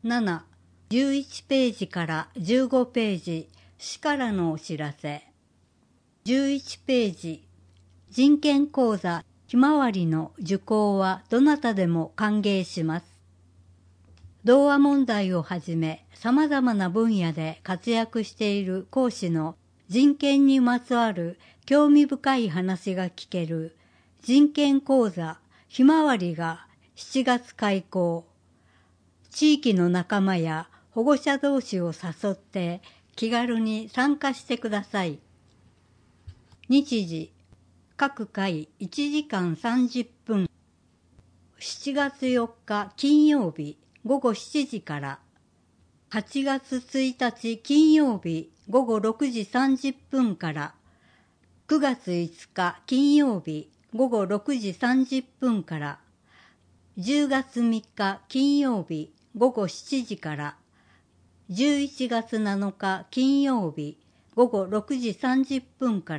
7、11ページから15ページ、市からのお知らせ。11ページ、人権講座ひまわりの受講はどなたでも歓迎します。童話問題をはじめ、様々な分野で活躍している講師の人権にまつわる興味深い話が聞ける人権講座ひまわりが7月開講。地域の仲間や保護者同士を誘って気軽に参加してください。日時、各回1時間30分。7月4日金曜日午後7時から、8月1日金曜日午後6時30分から、9月5日金曜日午後6時30分から、10月3日金曜日午後7時から、11月7日金曜日午後6時30分から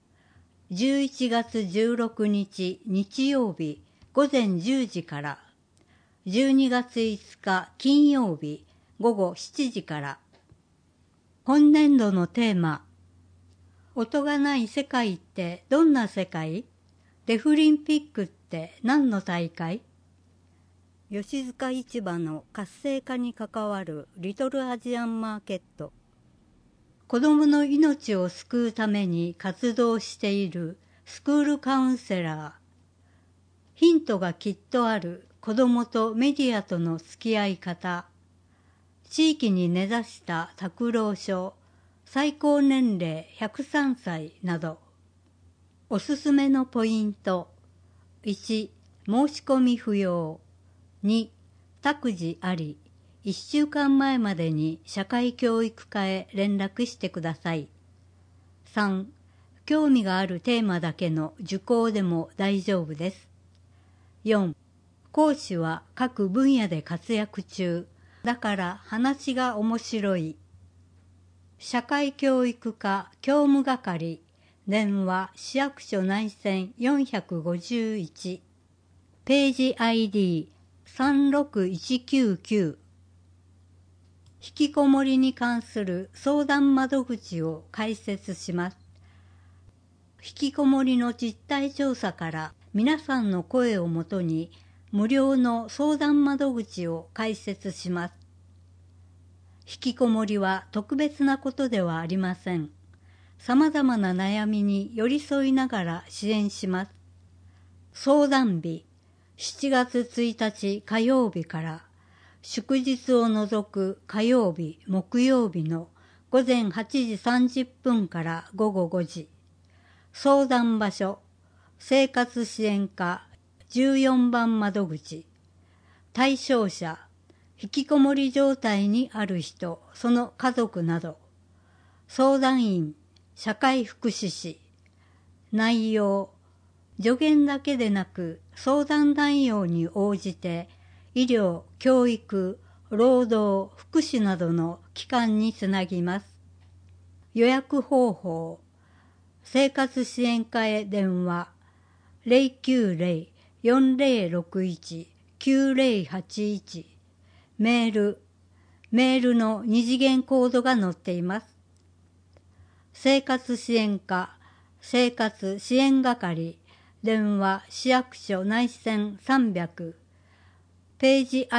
、11月16日日曜日午前10時から、12月5日金曜日午後7時から。本年度のテーマ、音がない世界ってどんな世界？デフリンピックって何の大会？吉塚市場の活性化に関わるリトルアジアンマーケット。子どもの命を救うために活動しているスクールカウンセラー。ヒントがきっとある子どもとメディアとの付き合い方。地域に根ざした託老所、最高年齢103歳など。おすすめのポイント。1、申し込み不要。2、託児あり。1週間前までに社会教育課へ連絡してください。3、興味があるテーマだけの受講でも大丈夫です。4、講師は各分野で活躍中。だから話が面白い。社会教育課教務係、電話市役所内線451、ページ ID36199。引きこもりに関する相談窓口を開設します。引きこもりの実態調査から皆さんの声をもとに無料の相談窓口を開設します。引きこもりは特別なことではありません。様々な悩みに寄り添いながら支援します。相談日、7月1日火曜日から祝日を除く火曜日、木曜日の午前8時30分から午後5時。相談場所、生活支援課14番窓口。対象者、引きこもり状態にある人、その家族など。相談員、社会福祉士。内容、助言だけでなく相談内容に応じて医療、教育、労働、福祉などの機関につなぎます。予約方法、生活支援課へ電話、090-4061-9081、メールの二次元コードが載っています。生活支援課、生活支援係、電話市役所内線300、ページ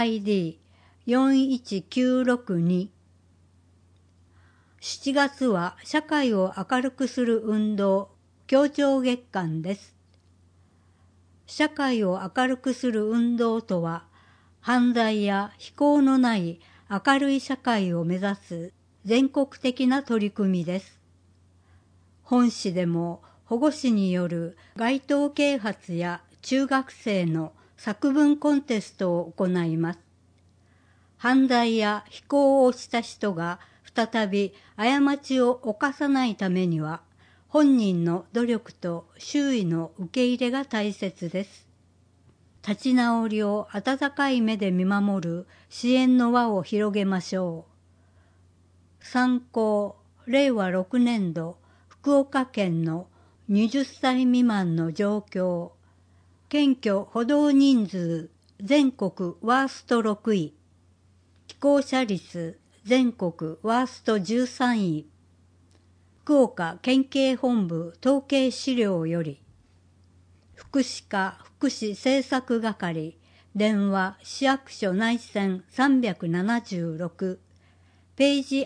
ID41962。7月は社会を明るくする運動、協調月間です。社会を明るくする運動とは、犯罪や非行のない明るい社会を目指す全国的な取り組みです。本市でも保護司による街頭啓発や中学生の作文コンテストを行います。犯罪や非行をした人が再び過ちを犯さないためには、本人の努力と周囲の受け入れが大切です。立ち直りを温かい目で見守る支援の輪を広げましょう。参考、令和6年度、福岡県の20歳未満の状況、検挙補導人数全国ワースト6位。 既婚者率全国ワースト13位。福岡県警本部統計資料より、福祉課福祉政策係電話市役所内線376ページ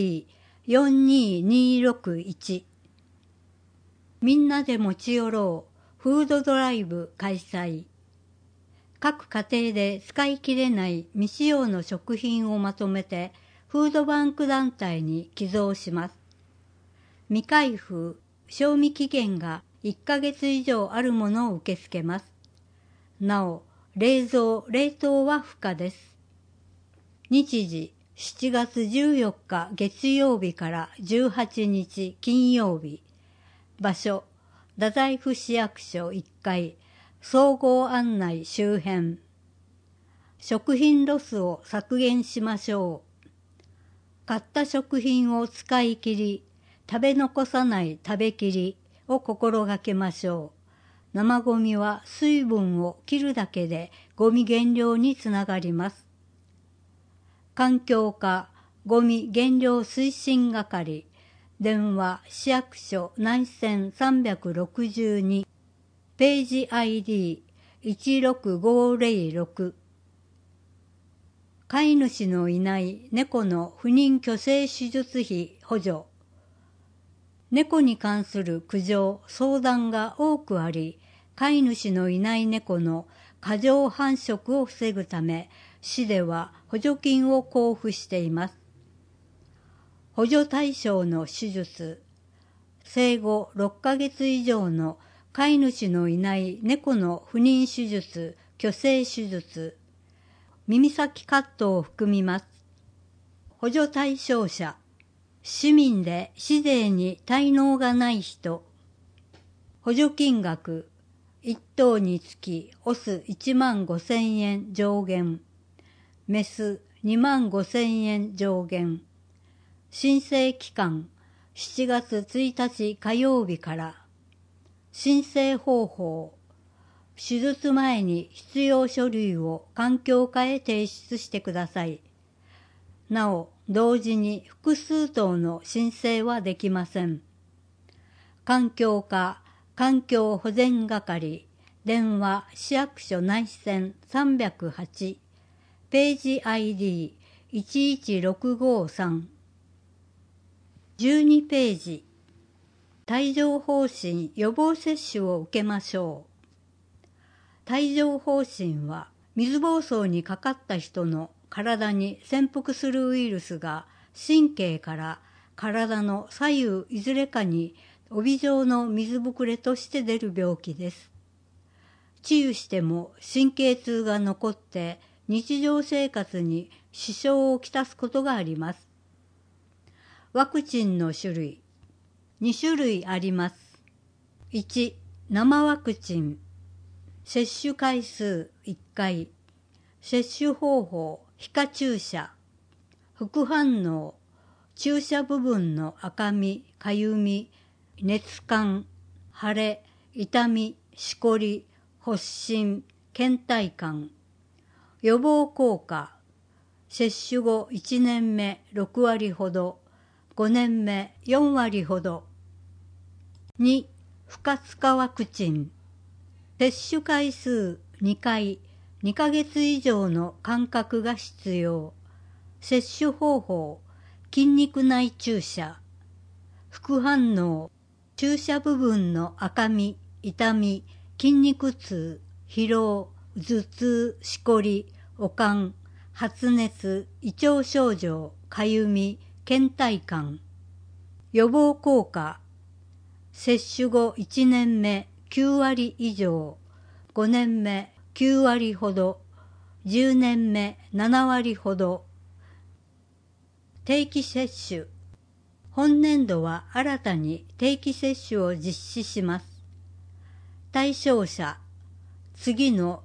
ID42261 みんなで持ち寄ろうフードドライブ開催。各家庭で使い切れない未使用の食品をまとめてフードバンク団体に寄贈します。未開封、賞味期限が1ヶ月以上あるものを受け付けます。なお、冷蔵・冷凍は不可です。日時、7月14日月曜日から18日金曜日。場所、太宰府市役所1階、総合案内周辺。食品ロスを削減しましょう。買った食品を使い切り、食べ残さない食べきりを心がけましょう。生ゴミは水分を切るだけでゴミ減量につながります。環境課ゴミ減量推進係電話市役所内線362ページ ID16506 飼い主のいない猫の不妊去勢手術費補助。猫に関する苦情・相談が多くあり、飼い主のいない猫の過剰繁殖を防ぐため、市では補助金を交付しています。補助対象の手術、生後6ヶ月以上の飼い主のいない猫の不妊手術・去勢手術、耳先カットを含みます。補助対象者、市民で市税に滞納がない人。補助金額、1頭につきオス15,000円上限、メス25,000円上限。申請期間、7月1日火曜日から。申請方法、手術前に必要書類を環境課へ提出してください。なお、同時に複数頭の申請はできません。環境課環境保全係電話市役所内線308ページ ID11653 12ページ帯状疱疹予防接種を受けましょう。帯状疱疹は水疱瘡にかかった人の体に潜伏するウイルスが神経から体の左右いずれかに帯状の水ぶくれとして出る病気です。治癒しても神経痛が残って日常生活に支障をきたすことがあります。ワクチンの種類、2種類あります。1、生ワクチン。接種回数1回。接種方法、皮下注射。副反応、注射部分の赤み、かゆみ、熱感、腫れ、痛み、しこり、発疹、倦怠感。予防効果、接種後1年目6割ほど、5年目4割ほど。2、不活化ワクチン。接種回数2回、2ヶ月以上の間隔が必要。接種方法、筋肉内注射。副反応、注射部分の赤み、痛み、筋肉痛、疲労、頭痛、しこり、悪寒、発熱、胃腸症状、かゆみ、倦怠感。予防効果、接種後1年目9割以上、5年目9割ほど、10年目7割ほど。定期接種、本年度は新たに定期接種を実施します。対象者、次の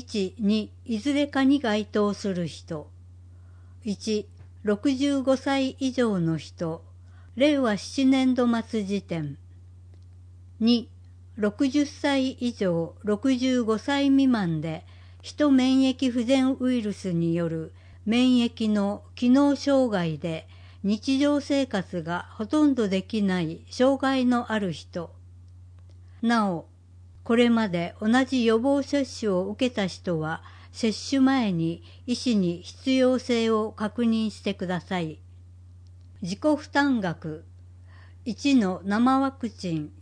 1、2いずれかに該当する人。1、65歳以上の人、令和7年度末時点。2、60歳以上65歳未満で、ヒト免疫不全ウイルスによる免疫の機能障害で日常生活がほとんどできない障害のある人。なお、これまで同じ予防接種を受けた人は、接種前に医師に必要性を確認してください。自己負担額。1の生ワクチン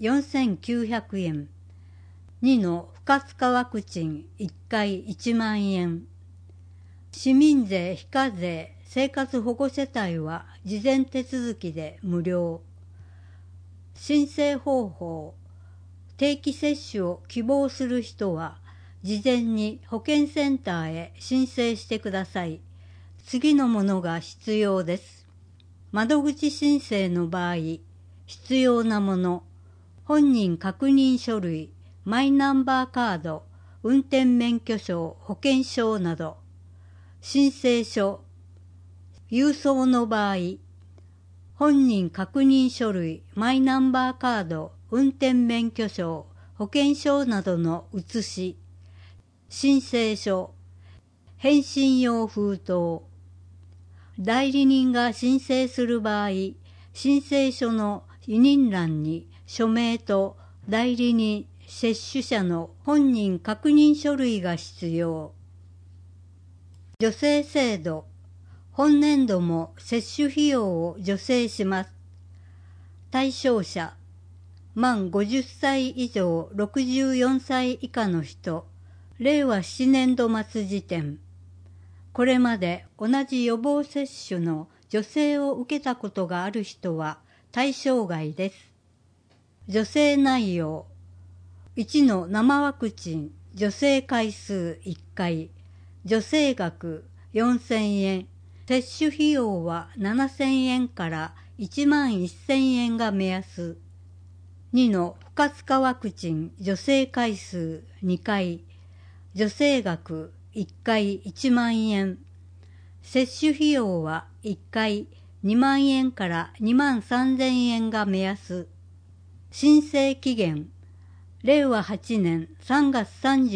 4900円。2の不活化ワクチン1回1万円。市民税非課税生活保護世帯は事前手続きで無料。申請方法。定期接種を希望する人は、事前に保健センターへ申請してください。次のものが必要です。窓口申請の場合、必要なもの、本人確認書類、マイナンバーカード、運転免許証、保険証など。申請書。郵送の場合、本人確認書類、マイナンバーカード、運転免許証、保険証などの写し。申請書。返信用封筒。代理人が申請する場合、申請書の委任欄に署名と代理人、接種者の本人確認書類が必要。助成制度。本年度も接種費用を助成します。対象者。満50歳以上64歳以下の人。令和7年度末時点。これまで同じ予防接種の助成を受けたことがある人は対象外です。助成内容。1の生ワクチン助成回数1回。助成額4000円。接種費用は7000円から1万1000円が目安。2の不活化ワクチン助成回数2回。助成額1回1万円。接種費用は1回2万円から2万3000円が目安。申請期限。令和8年3月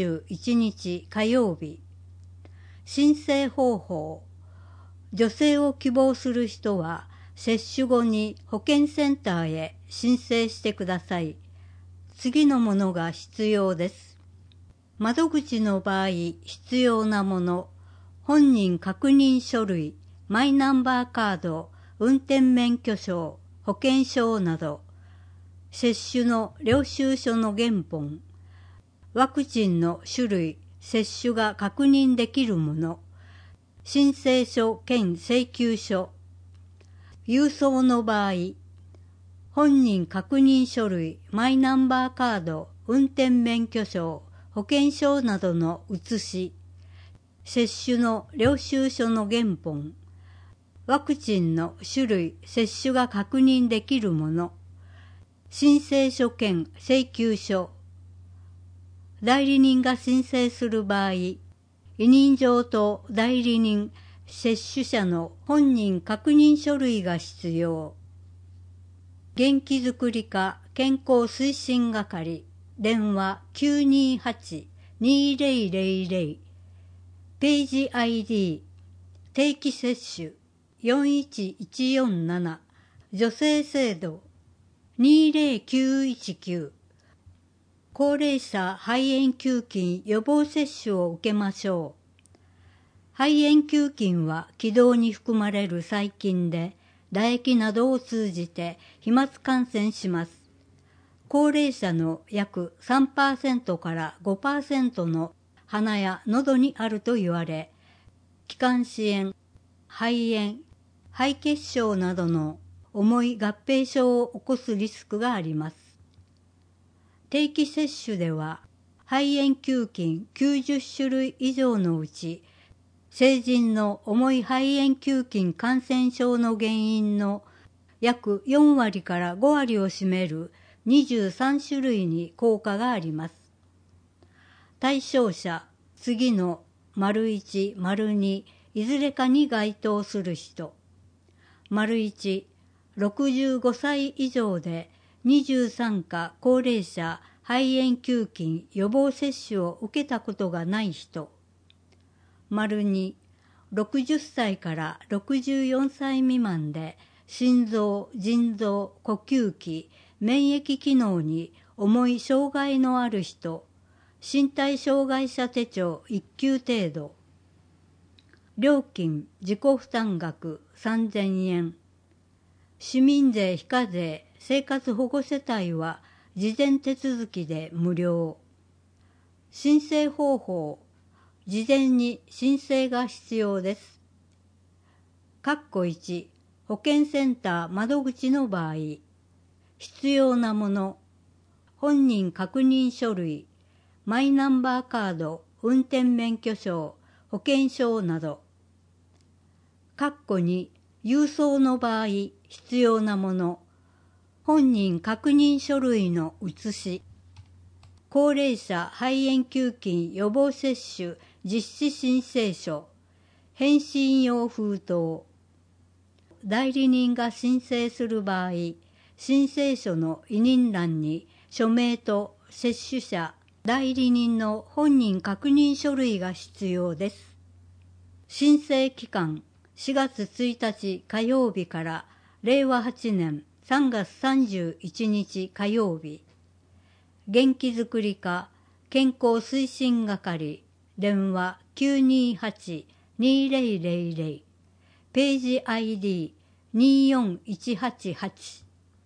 31日火曜日。申請方法。助成を希望する人は、接種後に保健センターへ申請してください。次のものが必要です。窓口の場合、必要なもの、本人確認書類、マイナンバーカード、運転免許証、保険証など、接種の領収書の原本、ワクチンの種類、接種が確認できるもの、申請書兼請求書。郵送の場合、本人確認書類、マイナンバーカード、運転免許証、保険証などの写し。接種の領収書の原本。ワクチンの種類、接種が確認できるもの。申請書兼請求書。代理人が申請する場合、委任状と代理人、接種者の本人確認書類が必要。元気づくり課健康推進係、電話928-2000、ページ ID、定期接種41147、助成制度20919、高齢者肺炎球菌予防接種を受けましょう。肺炎球菌は気道に含まれる細菌で、唾液などを通じて飛沫感染します。高齢者の約 3% から 5% の鼻や喉にあると言われ、気管支炎、肺炎、肺血症などの重い合併症を起こすリスクがあります。定期接種では、肺炎球菌90種類以上のうち、成人の重い肺炎球菌感染症の原因の約4割から5割を占める23種類に効果があります。対象者、次の1、2、いずれかに該当する人。1、65歳以上で23か高齢者肺炎球菌予防接種を受けたことがない人。2、 60歳から64歳未満で心臓、腎臓、呼吸器、免疫機能に重い障害のある人、身体障害者手帳1級程度。料金自己負担額3000円。市民税非課税生活保護世帯は事前手続きで無料。申請方法、事前に申請が必要です。1、保健センター窓口の場合、必要なもの、本人確認書類、マイナンバーカード、運転免許証、保険証など。2、郵送の場合、必要なもの、本人確認書類の写し、高齢者肺炎球菌予防接種実施申請書、返信用封筒。代理人が申請する場合、申請書の委任欄に署名と接種者、代理人の本人確認書類が必要です。申請期間、4月1日火曜日から令和8年3月31日火曜日。元気づくり課健康推進係電話928-2000ページ ID24188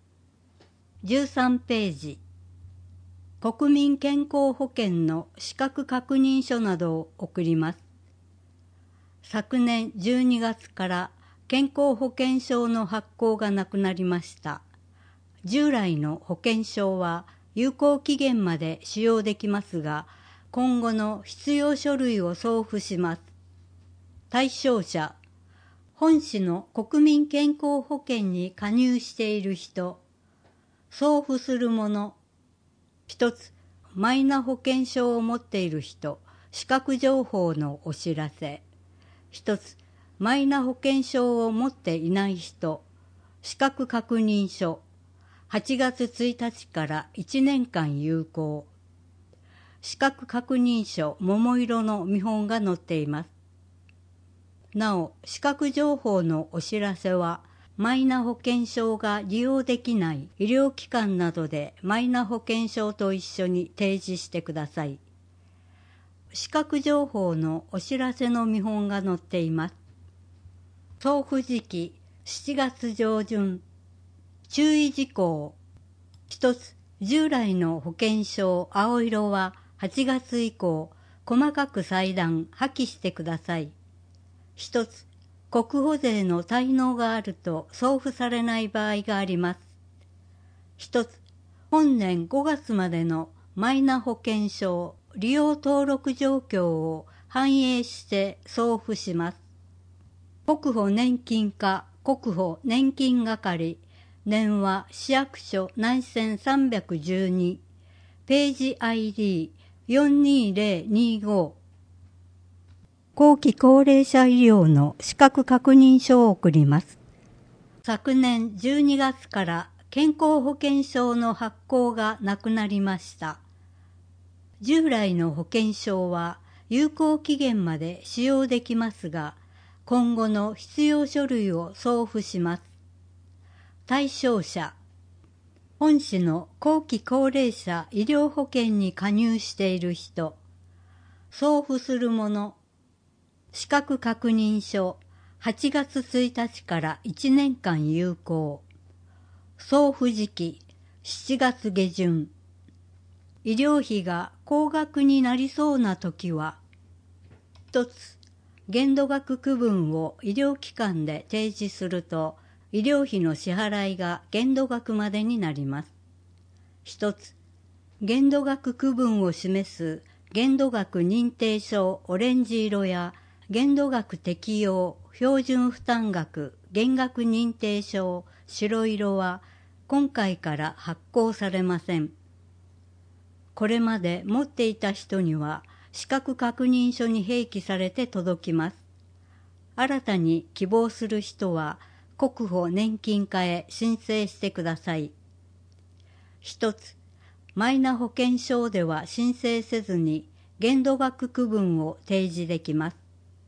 13ページ国民健康保険の資格確認書などを送ります。昨年12月から健康保険証の発行がなくなりました。従来の保険証は有効期限まで使用できますが、今後の必要書類を送付します。対象者、本市の国民健康保険に加入している人、送付するもの、1つ、マイナ保険証を持っている人、資格情報のお知らせ。1つ、マイナ保険証を持っていない人、資格確認書。8月1日から1年間有効。資格確認書桃色の見本が載っています。なお、資格情報のお知らせは、マイナ保険証が利用できない医療機関などでマイナ保険証と一緒に提示してください。資格情報のお知らせの見本が載っています。送付時期7月上旬。注意事項。1つ、従来の保険証青色は8月以降、細かく裁断・破棄してください。1つ、国保税の滞納があると送付されない場合があります。1つ、本年5月までのマイナ保険証利用登録状況を反映して送付します。国保年金課国保年金係電話市役所内線312ページ ID42025 後期高齢者医療の資格確認書を送ります。昨年12月から健康保険証の発行がなくなりました。従来の保険証は有効期限まで使用できますが、今後の必要書類を送付します。対象者、本市の後期高齢者医療保険に加入している人、送付するもの、資格確認書、8月1日から1年間有効、送付時期、7月下旬、医療費が高額になりそうなときは、1つ、限度額区分を医療機関で提示すると、医療費の支払いが限度額までになります。1つ、限度額区分を示す限度額認定証オレンジ色や限度額適用標準負担額減額認定証白色は今回から発行されません。これまで持っていた人には資格確認書に併記されて届きます。新たに希望する人は国保年金課へ申請してください。1つ、マイナ保険証では申請せずに限度額区分を提示できます。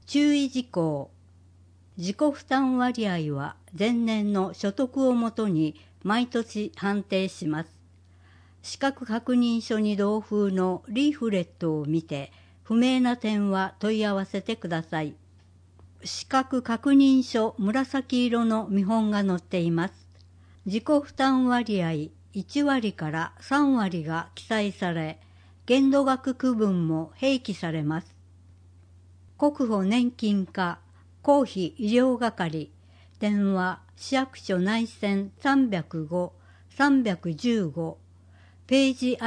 注意事項。自己負担割合は前年の所得をもとに毎年判定します。資格確認書に同封のリーフレットを見て、不明な点は問い合わせてください。資格確認書紫色の見本が載っています。自己負担割合1割から3割が記載され、限度額区分も併記されます。国保年金課公費医療係、電話市役所内線305-315、ページ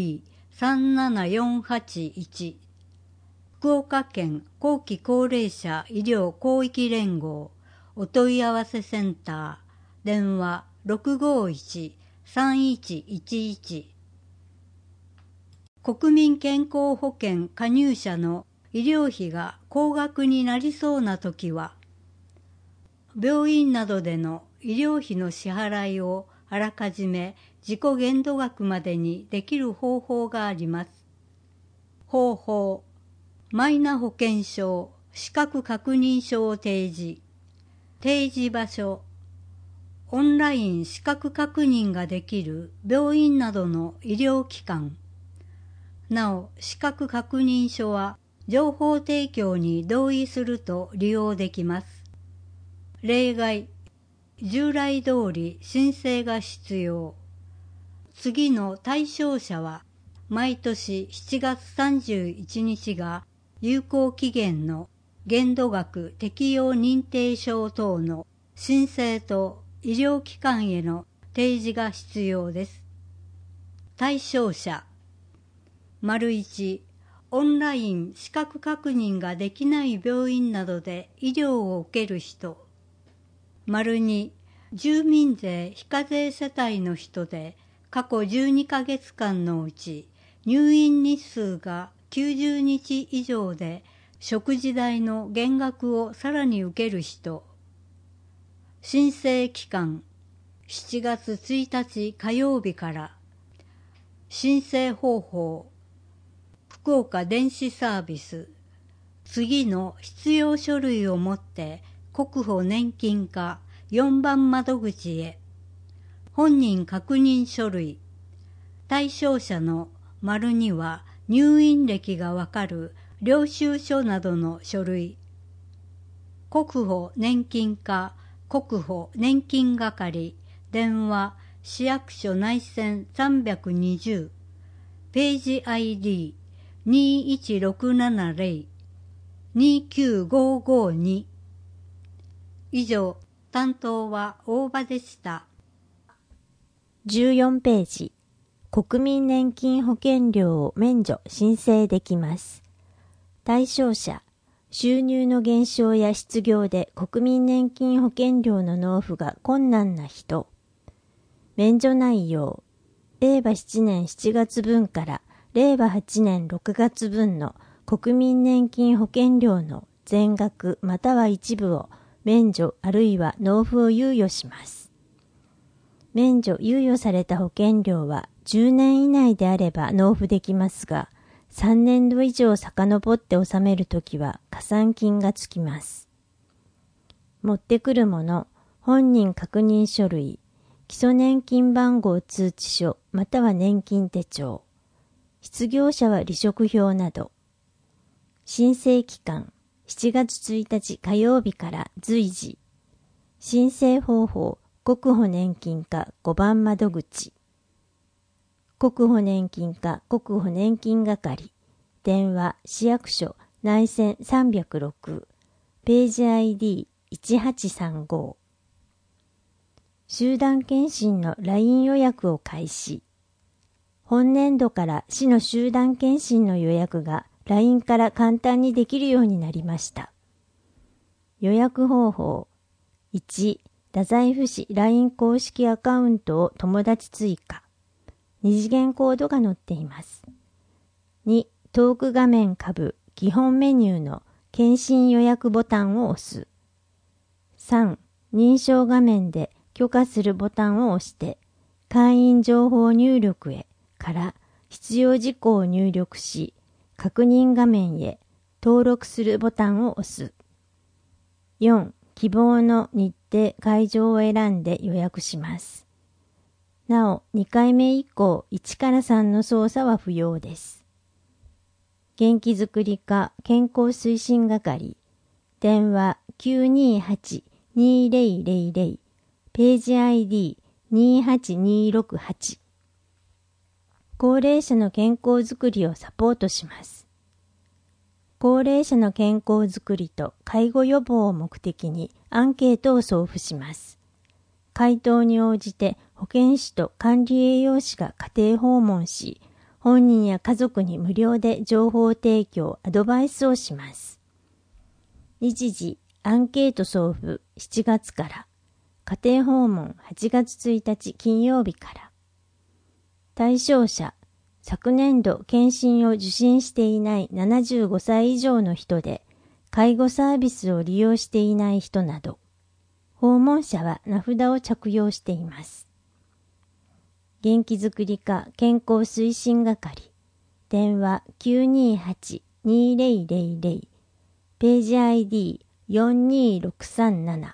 ID37481、福岡県後期高齢者医療広域連合お問い合わせセンター、電話651-3111。国民健康保険加入者の医療費が高額になりそうなときは、病院などでの医療費の支払いをあらかじめ自己限度額までにできる方法があります。方法、マイナ保険証、資格確認書を提示。提示場所、オンライン資格確認ができる病院などの医療機関。なお、資格確認書は情報提供に同意すると利用できます。例外、従来通り申請が必要。次の対象者は、毎年7月31日が有効期限の限度額適用認定証等の申請と医療機関への提示が必要です。対象者、1、オンライン資格確認ができない病院などで医療を受ける人。2、住民税非課税世帯の人で過去12ヶ月間のうち入院日数が90日以上で食事代の減額をさらに受ける人。申請期間、7月1日火曜日から。申請方法、福岡電子サービス。次の必要書類を持って国保年金課4番窓口へ。本人確認書類。対象者の2は入院歴がわかる領収書などの書類。国保年金課国保年金係、電話市役所内線320、ページ ID21670-29552。以上、担当は大場でした。 14ページ、国民年金保険料を免除申請できます。対象者、収入の減少や失業で国民年金保険料の納付が困難な人。免除内容、令和7年7月分から令和8年6月分の国民年金保険料の全額または一部を免除あるいは納付を猶予します。免除猶予された保険料は10年以内であれば納付できますが、3年度以上遡って納めるときは加算金がつきます。持ってくるもの、本人確認書類、基礎年金番号通知書または年金手帳、失業者は離職票など。申請期間、7月1日火曜日から随時。申請方法、国保年金課5番窓口。国保年金課国保年金係、電話市役所内線306、ページ ID1835。集団検診の LINE 予約を開始。本年度から市の集団検診の予約が LINE から簡単にできるようになりました。予約方法。1、太宰府市 LINE 公式アカウントを友達追加。2次元コードが載っています。2、トーク画面下部基本メニューの検診予約ボタンを押す。3、認証画面で許可するボタンを押して、会員情報入力へから必要事項を入力し、確認画面へ登録するボタンを押す。4. 希望の日程・会場を選んで予約します。なお、2回目以降、1から3の操作は不要です。元気づくり課健康推進係、電話 928-2000、ページ ID28268。高齢者の健康づくりをサポートします。高齢者の健康づくりと介護予防を目的にアンケートを送付します。回答に応じて保健師と管理栄養士が家庭訪問し、本人や家族に無料で情報提供、アドバイスをします。日時、アンケート送付7月から、家庭訪問8月1日金曜日から。対象者、昨年度検診を受診していない75歳以上の人で、介護サービスを利用していない人など、訪問者は名札を着用しています。元気づくり課健康推進係、電話 928-2000、ページ ID42637。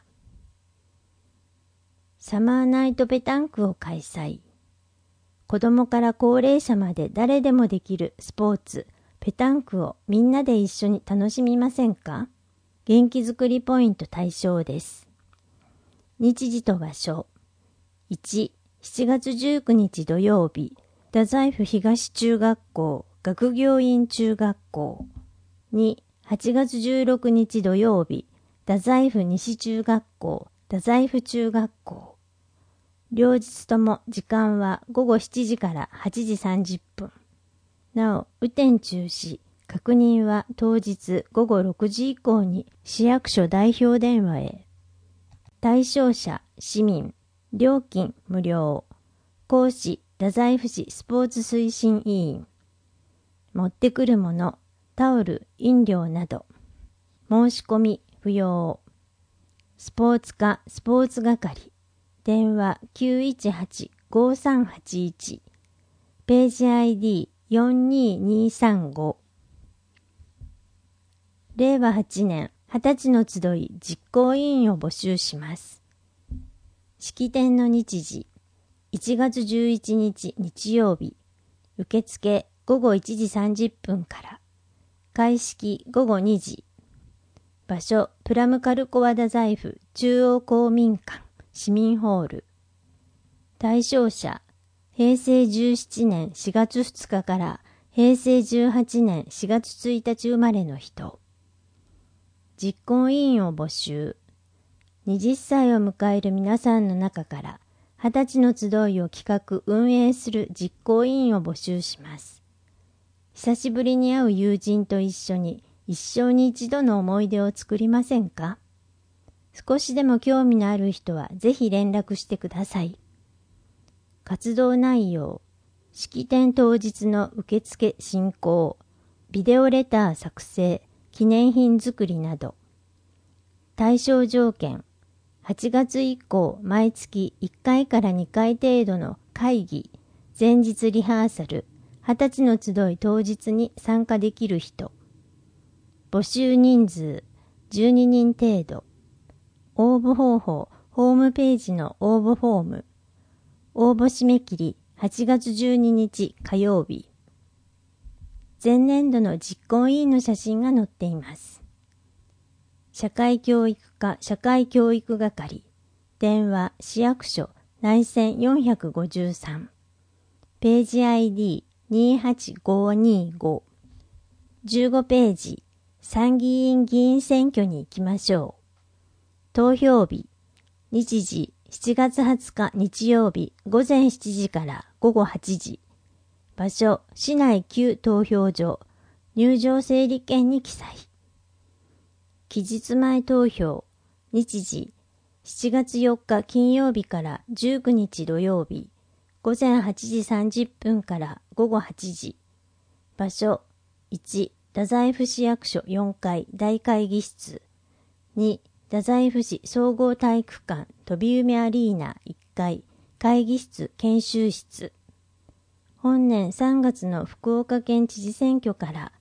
サマーナイトペタンクを開催。子供から高齢者まで誰でもできるスポーツ、ペタンクをみんなで一緒に楽しみませんか？元気づくりポイント対象です。日時と場所。1、7月19日土曜日、太宰府東中学校、学業院中学校。2、8月16日土曜日、太宰府西中学校、太宰府中学校。両日とも時間は午後7時から8時30分。なお、雨天中止。確認は当日午後6時以降に市役所代表電話へ。対象者、市民。料金、無料。講師、太宰府市スポーツ推進委員。持ってくるもの、タオル、飲料など。申し込み、不要。スポーツ課、スポーツ係。電話 918-5381。ページ ID42235。令和8年20歳の集い実行委員を募集します。式典の日時、1月11日日曜日、受付午後1時30分から、開式午後2時、場所プラムカルコワ太宰府中央公民館市民ホール。対象者、平成17年4月2日から平成18年4月1日生まれの人。実行委員を募集。20歳を迎える皆さんの中から20歳の集いを企画運営する実行委員を募集します。久しぶりに会う友人と一緒に一生に一度の思い出を作りませんか？少しでも興味のある人はぜひ連絡してください。活動内容、式典当日の受付進行、ビデオレター作成、記念品作りなど。対象条件、8月以降毎月1回から2回程度の会議、前日リハーサル、20歳の集い当日に参加できる人。募集人数、12人程度。応募方法、ホームページの応募フォーム。応募締め切り、8月12日火曜日。前年度の実行委員の写真が載っています。社会教育課社会教育係。電話市役所内線453。ページ ID28525。15ページ。参議院議員選挙に行きましょう。投票日。日時7月20日日曜日午前7時から午後8時。場所、市内旧投票所。入場整理券に記載。期日前投票。日時、7月4日金曜日から19日土曜日。午前8時30分から午後8時。場所、1、太宰府市役所4階大会議室。2、太宰府市総合体育館飛梅アリーナ1階会議室研修室。本年3月の福岡県知事選挙から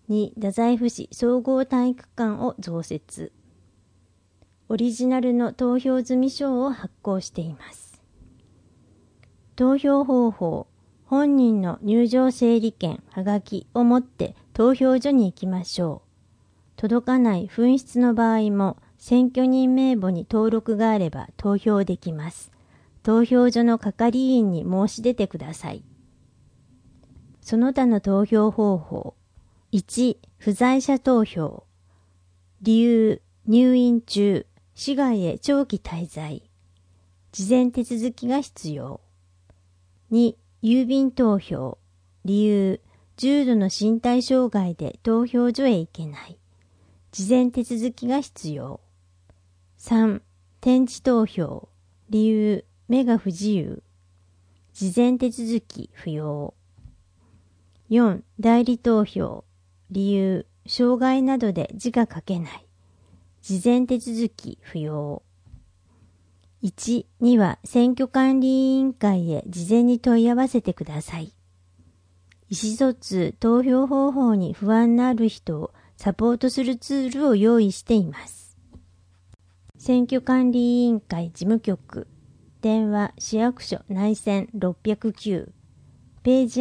2、太宰府市総合体育館を増設。オリジナルの投票済証を発行しています。投票方法。本人の入場整理券、はがきを持って投票所に行きましょう。届かない紛失の場合も選挙人名簿に登録があれば投票できます。投票所の係員に申し出てください。その他の投票方法。1、不在者投票。理由、入院中、市外へ長期滞在。事前手続きが必要。2、郵便投票。理由、重度の身体障害で投票所へ行けない。事前手続きが必要。3、点字投票。理由、目が不自由。事前手続き不要。4、代理投票。理由、障害などで字が書けない。事前手続き不要。1、2は選挙管理委員会へ事前に問い合わせてください。意思疎通、投票方法に不安のある人をサポートするツールを用意しています。選挙管理委員会事務局、電話市役所内線609、ページ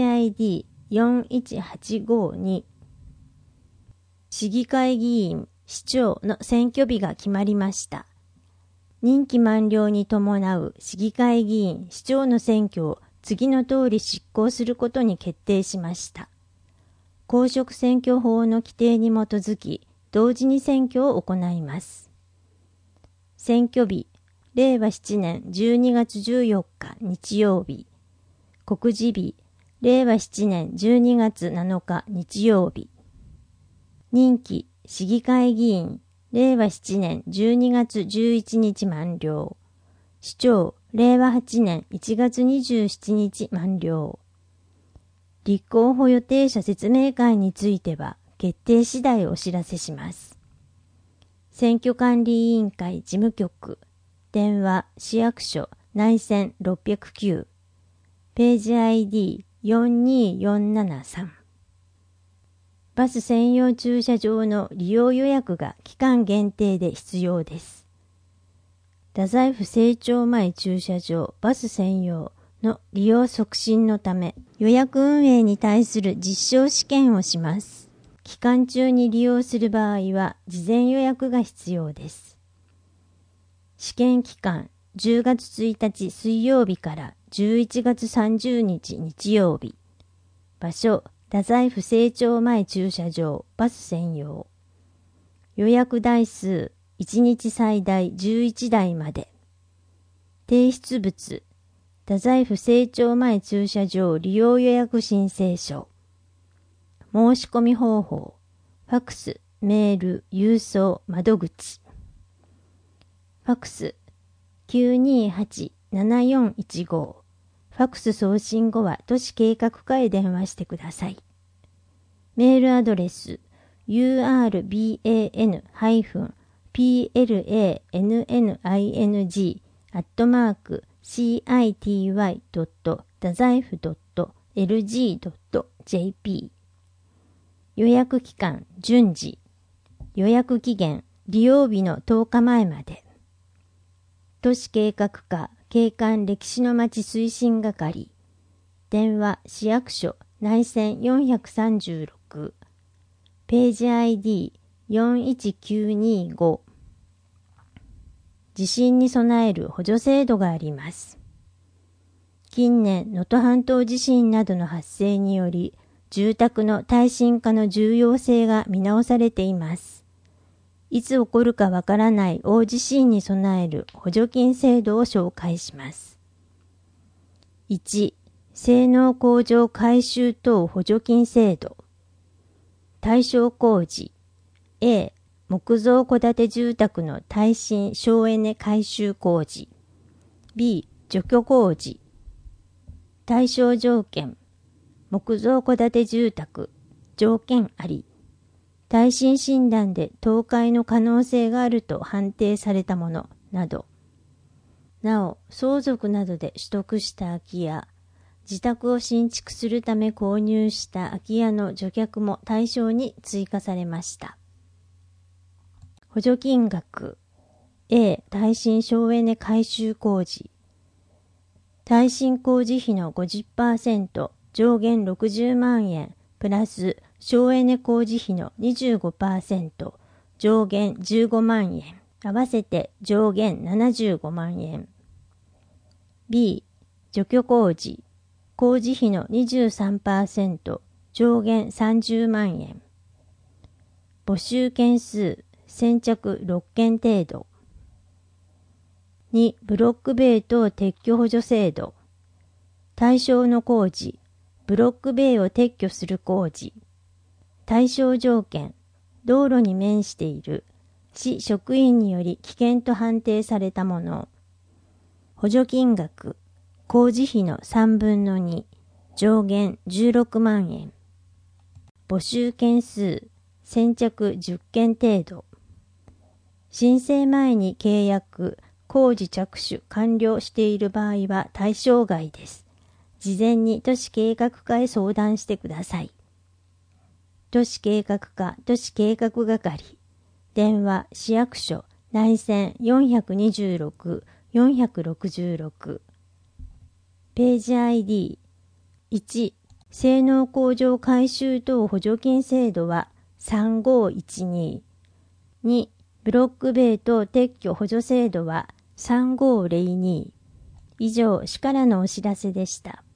ID41852、市議会議員、市長の選挙日が決まりました。任期満了に伴う市議会議員、市長の選挙を次の通り執行することに決定しました。公職選挙法の規定に基づき、同時に選挙を行います。選挙日、令和7年12月14日日曜日。告示日、令和7年12月7日日曜日。任期、市議会議員、令和7年12月11日満了。市長、令和8年1月27日満了。立候補予定者説明会については決定次第お知らせします。選挙管理委員会事務局、電話市役所内線609、ページ ID42473。バス専用駐車場の利用予約が期間限定で必要です。太宰府成長前駐車場バス専用の利用促進のため予約運営に対する実証試験をします。期間中に利用する場合は事前予約が必要です。試験期間10月1日水曜日から11月30日日曜日。場所太宰府成長前駐車場バス専用。予約台数1日最大11台まで。提出物太宰府成長前駐車場利用予約申請書。申し込み方法ファクス、メール、郵送、窓口。ファクス 928-7415。ファクス送信後は都市計画課へ電話してください。メールアドレス urban-city.city.dazaifu.lg.jp 予約期間順次。予約期限利用日の10日前まで。都市計画課景観歴史の町推進係。電話市役所内線436。ページ ID41925。地震に備える補助制度があります。近年、能登半島地震などの発生により、住宅の耐震化の重要性が見直されています。いつ起こるかわからない大地震に備える補助金制度を紹介します。1、性能向上改修等補助金制度。対象工事 A、木造戸建て住宅の耐震省エネ改修工事 B、除去工事。対象条件木造戸建て住宅条件あり。耐震診断で倒壊の可能性があると判定されたものなど。なお、相続などで取得した空き家、 自宅を新築するため購入した空き家の除却も対象に追加されました。補助金額 A 耐震省エネ改修工事。耐震工事費の 50% 上限60万円プラス省エネ工事費の 25% 上限15万円合わせて上限75万円。B 除去工事工事費の 23% 上限30万円。募集件数先着6件程度。2. ブロック塀等撤去補助制度。対象の工事、ブロック塀を撤去する工事。対象条件、道路に面している市職員により危険と判定されたもの。補助金額、工事費の3分の2、上限16万円。募集件数、先着10件程度。申請前に契約、工事着手完了している場合は対象外です。事前に都市計画課へ相談してください。都市計画課都市計画係。電話市役所内線426-466。ページ ID1 性能向上改修等補助金制度は3512。2ブロック塀等撤去補助制度は3502。以上、市からのお知らせでした。